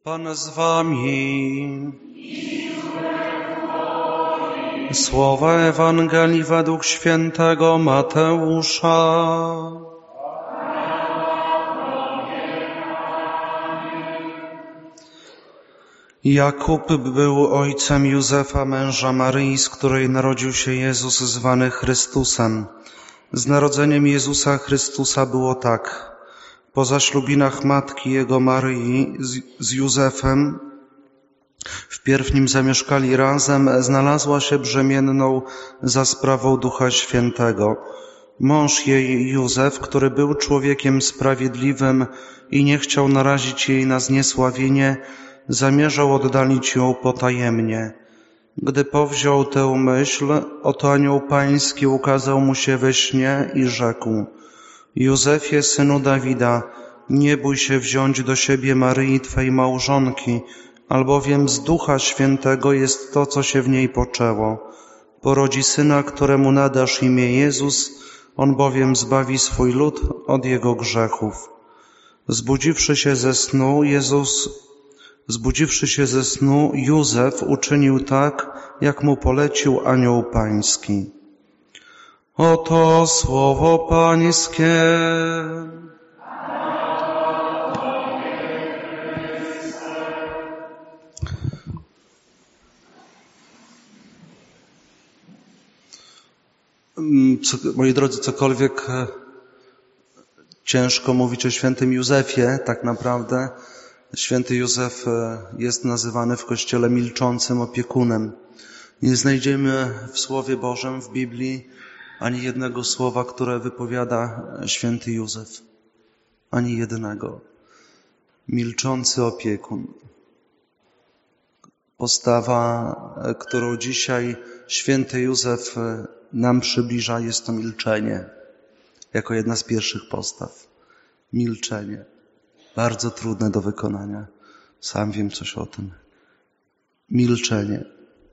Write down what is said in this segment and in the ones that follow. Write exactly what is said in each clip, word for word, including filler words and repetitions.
Pan z wami. Słowa Ewangelii według świętego Mateusza. Jakub był ojcem Józefa, męża Maryi, z której narodził się Jezus zwany Chrystusem. Z narodzeniem Jezusa Chrystusa było tak. Po zaślubinach matki jego Maryi z, z Józefem, wpierw nim zamieszkali razem, znalazła się brzemienną za sprawą Ducha Świętego. Mąż jej Józef, który był człowiekiem sprawiedliwym i nie chciał narazić jej na zniesławienie, zamierzał oddalić ją potajemnie. Gdy powziął tę myśl, oto anioł pański ukazał mu się we śnie i rzekł: Józefie, synu Dawida, nie bój się wziąć do siebie Maryi, twej małżonki, albowiem z Ducha Świętego jest to, co się w niej poczęło. Porodzi syna, któremu nadasz imię Jezus, on bowiem zbawi swój lud od jego grzechów. Zbudziwszy się ze snu, Jezus, zbudziwszy się ze snu, Józef uczynił tak, jak mu polecił anioł pański. Oto słowo pańskie. Moi drodzy, cokolwiek ciężko mówić o świętym Józefie, tak naprawdę święty Józef jest nazywany w Kościele milczącym opiekunem. Nie znajdziemy w Słowie Bożym, w Biblii, ani jednego słowa, które wypowiada święty Józef. Ani jednego. Milczący opiekun. Postawa, którą dzisiaj święty Józef nam przybliża, jest to milczenie. Jako jedna z pierwszych postaw. Milczenie. Bardzo trudne do wykonania. Sam wiem coś o tym. Milczenie.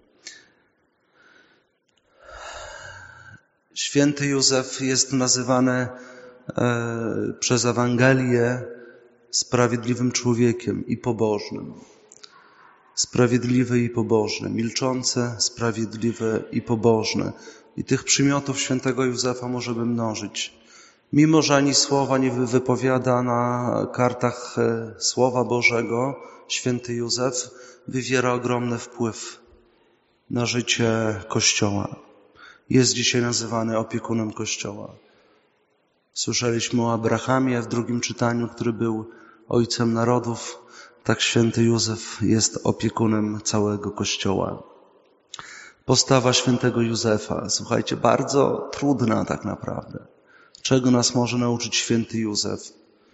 Święty Józef jest nazywany e, przez Ewangelię sprawiedliwym człowiekiem i pobożnym. Sprawiedliwy i pobożny, milczący, sprawiedliwy i pobożny. I tych przymiotów świętego Józefa możemy mnożyć. Mimo że ani słowa nie wypowiada na kartach Słowa Bożego, święty Józef wywiera ogromny wpływ na życie Kościoła. Jest dzisiaj nazywany opiekunem Kościoła. Słyszeliśmy o Abrahamie w drugim czytaniu, który był ojcem narodów. Tak święty Józef jest opiekunem całego Kościoła. Postawa świętego Józefa, słuchajcie, bardzo trudna tak naprawdę. Czego nas może nauczyć święty Józef?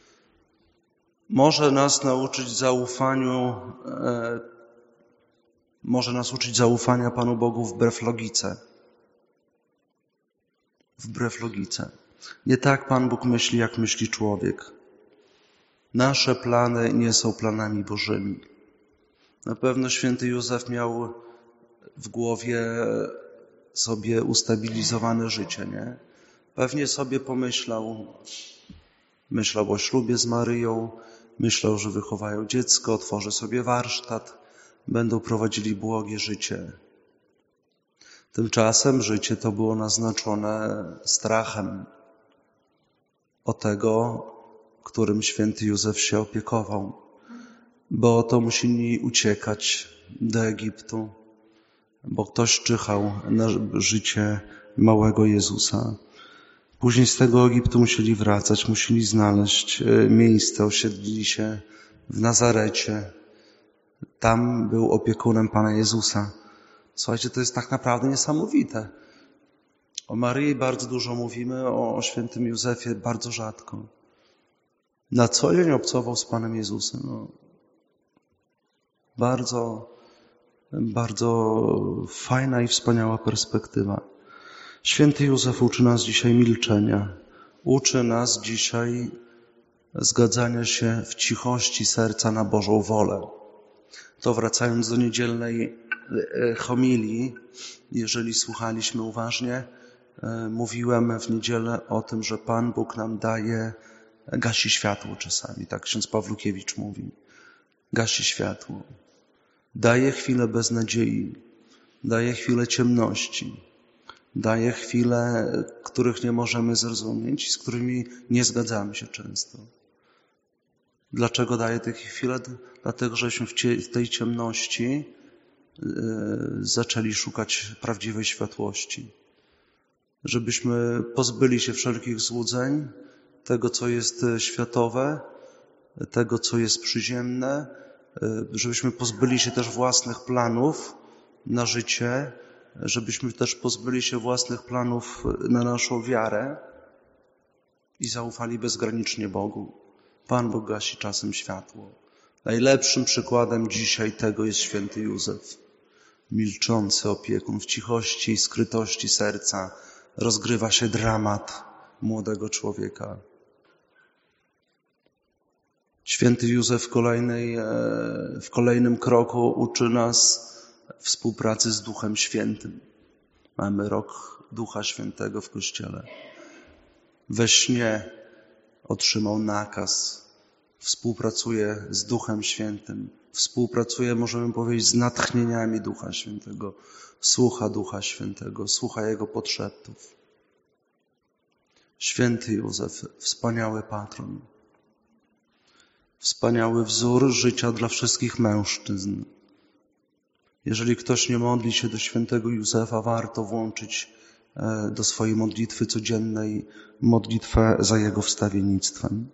Może nas nauczyć zaufaniu, e, może nas uczyć zaufania Panu Bogu wbrew logice. Wbrew logice. Nie tak Pan Bóg myśli, jak myśli człowiek. Nasze plany nie są planami Bożymi. Na pewno święty Józef miał w głowie sobie ustabilizowane życie, nie? Pewnie sobie pomyślał, myślał o ślubie z Maryją, myślał, że wychowają dziecko, otworzy sobie warsztat, będą prowadzili błogie życie. Tymczasem życie to było naznaczone strachem o tego, którym święty Józef się opiekował, bo to musieli uciekać do Egiptu, bo ktoś czyhał na życie małego Jezusa. Później z tego Egiptu musieli wracać, musieli znaleźć miejsce, osiedlili się w Nazarecie. Tam był opiekunem Pana Jezusa. Słuchajcie, to jest tak naprawdę niesamowite. O Maryi bardzo dużo mówimy, o, o świętym Józefie bardzo rzadko. Na co dzień obcował z Panem Jezusem. No, bardzo, bardzo fajna i wspaniała perspektywa. Święty Józef uczy nas dzisiaj milczenia. Uczy nas dzisiaj zgadzania się w cichości serca na Bożą wolę. To wracając do niedzielnej homilii, jeżeli słuchaliśmy uważnie, mówiłem w niedzielę o tym, że Pan Bóg nam daje, gasi światło czasami, tak ksiądz Pawlukiewicz mówi. gasi światło, daje chwilę beznadziei, daje chwilę ciemności, daje chwile, których nie możemy zrozumieć i z którymi nie zgadzamy się często. Dlaczego daje takie chwile? Dlatego, żeśmy w tej ciemności zaczęli szukać prawdziwej światłości. Żebyśmy pozbyli się wszelkich złudzeń, tego, co jest światowe, tego, co jest przyziemne, żebyśmy pozbyli się też własnych planów na życie, żebyśmy też pozbyli się własnych planów na naszą wiarę i zaufali bezgranicznie Bogu. Pan Bóg gasi czasem światło. Najlepszym przykładem dzisiaj tego jest święty Józef. Milczący opiekun, w cichości i skrytości serca rozgrywa się dramat młodego człowieka. Święty Józef w, kolejnej, w kolejnym kroku uczy nas współpracy z Duchem Świętym. Mamy rok Ducha Świętego w Kościele. We śnie otrzymał nakaz. Współpracuje z Duchem Świętym. Współpracuje, możemy powiedzieć, z natchnieniami Ducha Świętego. Słucha Ducha Świętego, słucha Jego podszeptów. Święty Józef, wspaniały patron. Wspaniały wzór życia dla wszystkich mężczyzn. Jeżeli ktoś nie modli się do świętego Józefa, warto włączyć do swojej modlitwy codziennej modlitwę za jego wstawiennictwem.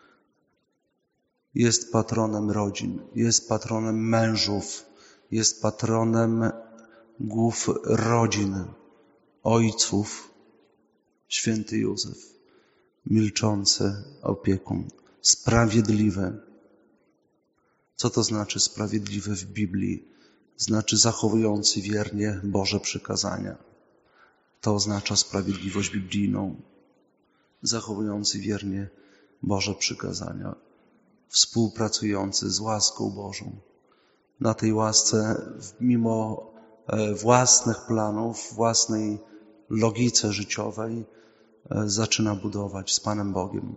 Jest patronem rodzin, jest patronem mężów, jest patronem głów rodzin, ojców. Święty Józef, milczący opiekun, sprawiedliwy. Co to znaczy sprawiedliwy w Biblii? Znaczy zachowujący wiernie Boże przykazania. To oznacza sprawiedliwość biblijną. Zachowujący wiernie Boże przykazania. Współpracujący z łaską Bożą. Na tej łasce, mimo własnych planów, własnej logice życiowej, zaczyna budować z Panem Bogiem.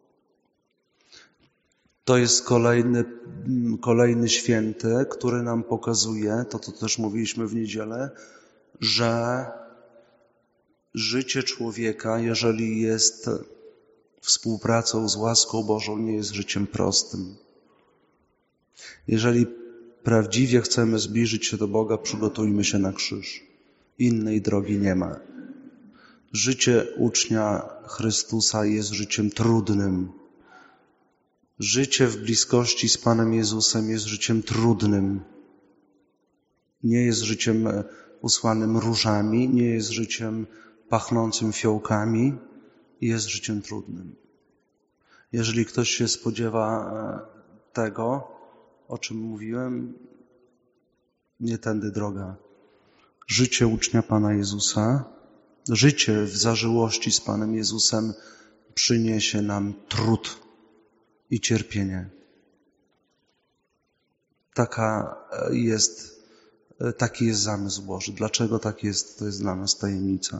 To jest kolejny, kolejny święty, który nam pokazuje, to co też mówiliśmy w niedzielę, że życie człowieka, jeżeli jest współpracą z łaską Bożą, nie jest życiem prostym. Jeżeli prawdziwie chcemy zbliżyć się do Boga, przygotujmy się na krzyż. Innej drogi nie ma. Życie ucznia Chrystusa jest życiem trudnym. Życie w bliskości z Panem Jezusem jest życiem trudnym. Nie jest życiem usłanym różami, nie jest życiem pachnącym fiołkami, jest życiem trudnym. Jeżeli ktoś się spodziewa tego, o czym mówiłem, nie tędy droga. Życie ucznia Pana Jezusa, życie w zażyłości z Panem Jezusem przyniesie nam trud i cierpienie. Taka jest, taki jest zamysł Boży. Dlaczego tak jest, to jest dla nas tajemnica.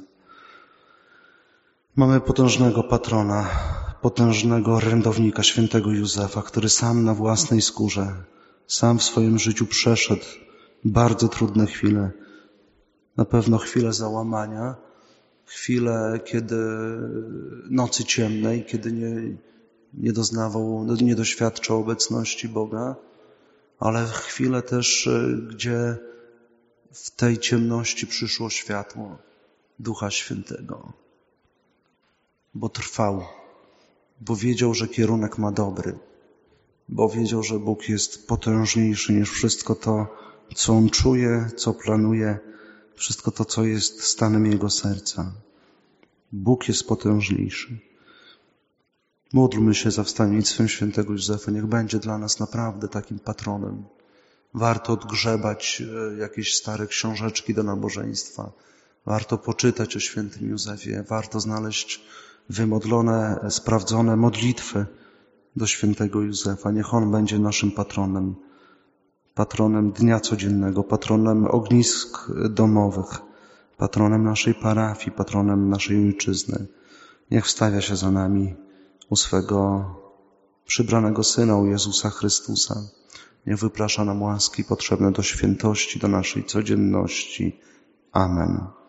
Mamy potężnego patrona, potężnego orędownika, świętego Józefa, który sam na własnej skórze, sam w swoim życiu przeszedł bardzo trudne chwile. Na pewno chwile załamania, chwile, kiedy nocy ciemnej, kiedy nie, nie doznawał, nie doświadczał obecności Boga, ale chwile też, gdzie w tej ciemności przyszło światło Ducha Świętego. Bo trwał, bo wiedział, że kierunek ma dobry, bo wiedział, że Bóg jest potężniejszy niż wszystko to, co On czuje, co planuje, wszystko to, co jest stanem Jego serca. Bóg jest potężniejszy. Módlmy się za wstawiennictwem świętego Józefa. Niech będzie dla nas naprawdę takim patronem. Warto odgrzebać jakieś stare książeczki do nabożeństwa. Warto poczytać o świętym Józefie. Warto znaleźć wymodlone, sprawdzone modlitwy do świętego Józefa. Niech on będzie naszym patronem. Patronem dnia codziennego, patronem ognisk domowych, patronem naszej parafii, patronem naszej ojczyzny. Niech wstawia się za nami u swego przybranego Syna, u Jezusa Chrystusa. niech wyprasza nam łaski potrzebne do świętości, do naszej codzienności. Amen.